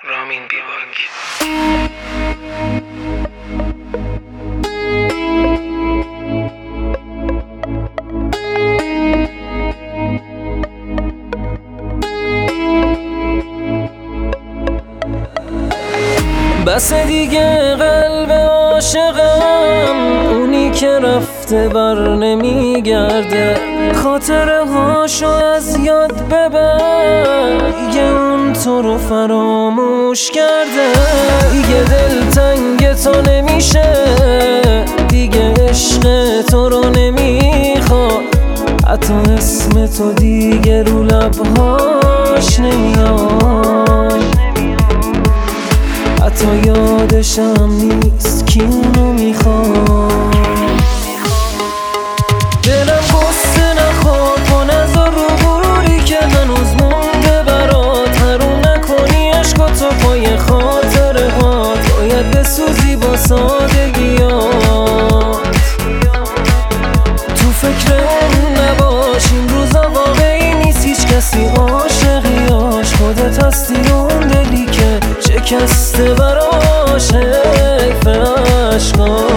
رامین بیواک. بس دیگه قلب عاشقم، اونی که رفته بر نمیگرده. خاطره هاشو از یاد ببر، دیگه اون تو رو فراموش کرده. دیگه دل تنگ تو نمیشه، دیگه عشق تو رو نمیخواد. حتی اسم تو دیگه رو لبهاش نمیاد، حتی یادشم نیست کی اونو میخواد. دلم قصه نخور کن از رو غروری که هنوز مونده برات. حروم نکنی عشق تو پای خاطره هات، باید بسوزی با سادگیات. تو فکر اون نباش، این روزا واقعی نیست هیچ کسی عاشقیاش. خودت هستی اون دلی که شکسته براش حیف عشقاش.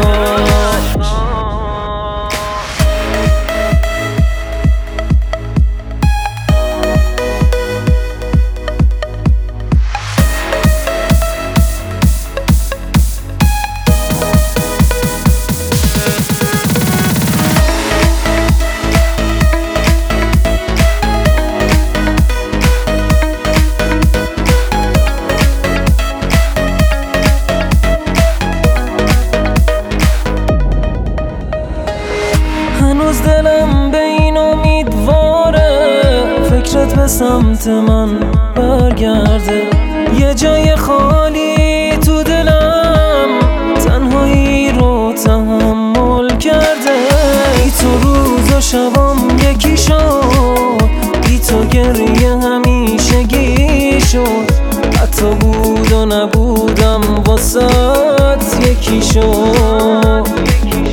هنوز دلم به این امیدواره فکرت به سمت من برگرده. یه جای خالی تو دلم تنهایی رو تحمل کرده. بی تو روز و شبام یکی شد، بی تو گریه همیشگی شد. حتی بود و نبودم واسات یکی شد.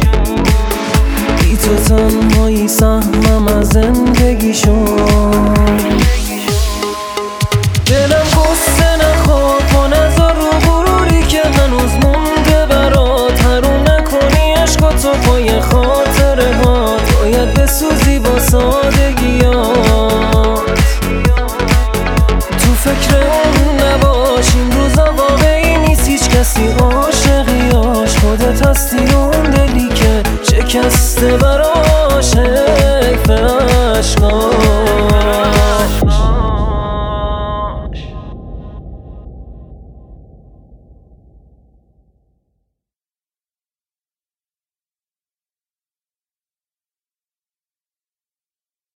تو تنهایی سهمم از زندگی شد. دلم قصه نخور کن از رو غروری که هنوز مونده برات. حروم نکنی عشق تو پای خاطره هات، باید بسوزی با سادگیات. تو فکر اون نباش، این روزا واقعی نیست هیچ کسی عاشقیاش. خودت هستی اون دلی که شکسته براش حیف عشقاش.